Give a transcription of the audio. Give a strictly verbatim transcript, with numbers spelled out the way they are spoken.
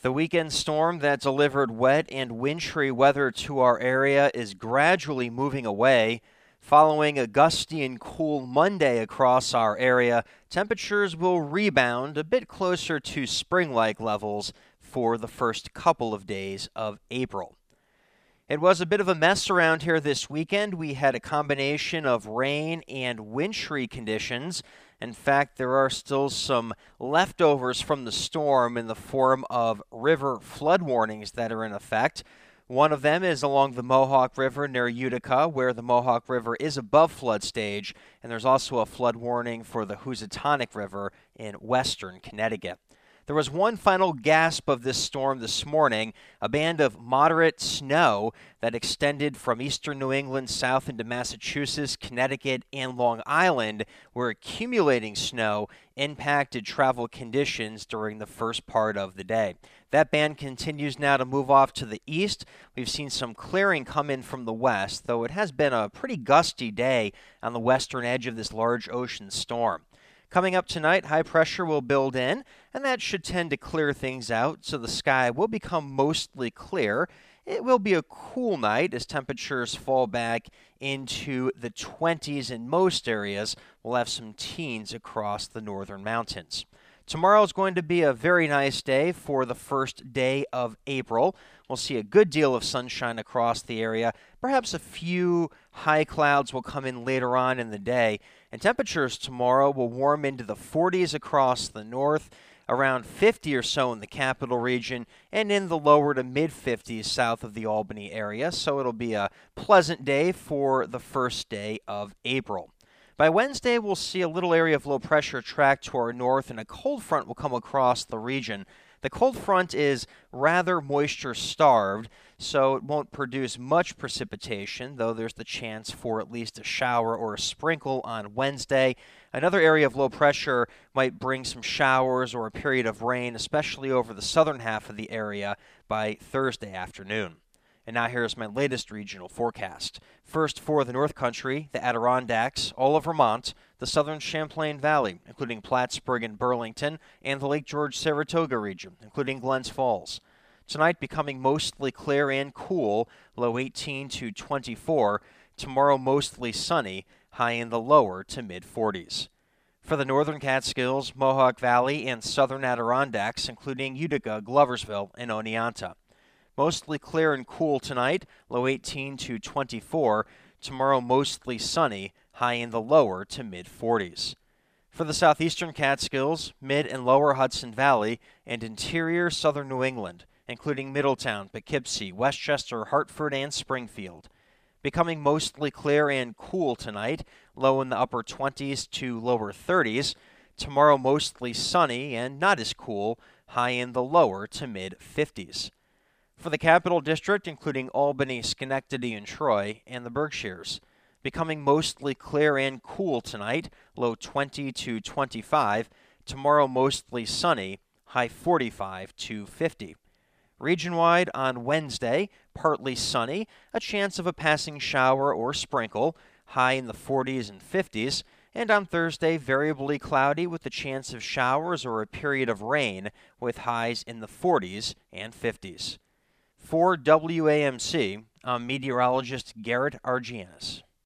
The weekend storm that delivered wet and wintry weather to our area is gradually moving away. Following a gusty and cool Monday across our area, temperatures will rebound a bit closer to spring-like levels for the first couple of days of April. It was a bit of a mess around here this weekend. We had a combination of rain and wintry conditions. In fact, there are still some leftovers from the storm in the form of river flood warnings that are in effect. One of them is along the Mohawk River near Utica, where the Mohawk River is above flood stage, and there's also a flood warning for the Housatonic River in western Connecticut. There was one final gasp of this storm this morning, a band of moderate snow that extended from eastern New England south into Massachusetts, Connecticut, and Long Island, where accumulating snow impacted travel conditions during the first part of the day. That band continues now to move off to the east. We've seen some clearing come in from the west, though it has been a pretty gusty day on the western edge of this large ocean storm. Coming up tonight, high pressure will build in, and that should tend to clear things out, so the sky will become mostly clear. It will be a cool night as temperatures fall back into the twenties in most areas. We'll have some teens across the northern mountains. Tomorrow is going to be a very nice day for the first day of April. We'll see a good deal of sunshine across the area. Perhaps a few high clouds will come in later on in the day. And temperatures tomorrow will warm into the forties across the north, around fifty or so in the capital region, and in the lower to mid-fifties south of the Albany area. So it'll be a pleasant day for the first day of April. By Wednesday, we'll see a little area of low pressure track to our north, and a cold front will come across the region. The cold front is rather moisture-starved, so it won't produce much precipitation, though there's the chance for at least a shower or a sprinkle on Wednesday. Another area of low pressure might bring some showers or a period of rain, especially over the southern half of the area by Thursday afternoon. And now here's my latest regional forecast. First for the North Country, the Adirondacks, all of Vermont, the southern Champlain Valley, including Plattsburgh and Burlington, and the Lake George-Saratoga region, including Glens Falls. Tonight becoming mostly clear and cool, low eighteen to twenty-four. Tomorrow mostly sunny, high in the lower to mid-forties. For the northern Catskills, Mohawk Valley, and southern Adirondacks, including Utica, Gloversville, and Oneonta. Mostly clear and cool tonight, low eighteen to twenty-four. Tomorrow mostly sunny, high in the lower to mid-forties. For the southeastern Catskills, mid and lower Hudson Valley, and interior southern New England, including Middletown, Poughkeepsie, Westchester, Hartford, and Springfield. Becoming mostly clear and cool tonight, low in the upper twenties to lower thirties. Tomorrow mostly sunny and not as cool, high in the lower to mid-fifties. For the Capital District, including Albany, Schenectady, and Troy, and the Berkshires. Becoming mostly clear and cool tonight, low twenty to twenty-five. Tomorrow mostly sunny, high forty-five to fifty. Region-wide on Wednesday, partly sunny, a chance of a passing shower or sprinkle, high in the forties and fifties. And on Thursday, variably cloudy with the chance of showers or a period of rain, with highs in the forties and fifties. For W A M C, I'm meteorologist Garrett Argianis.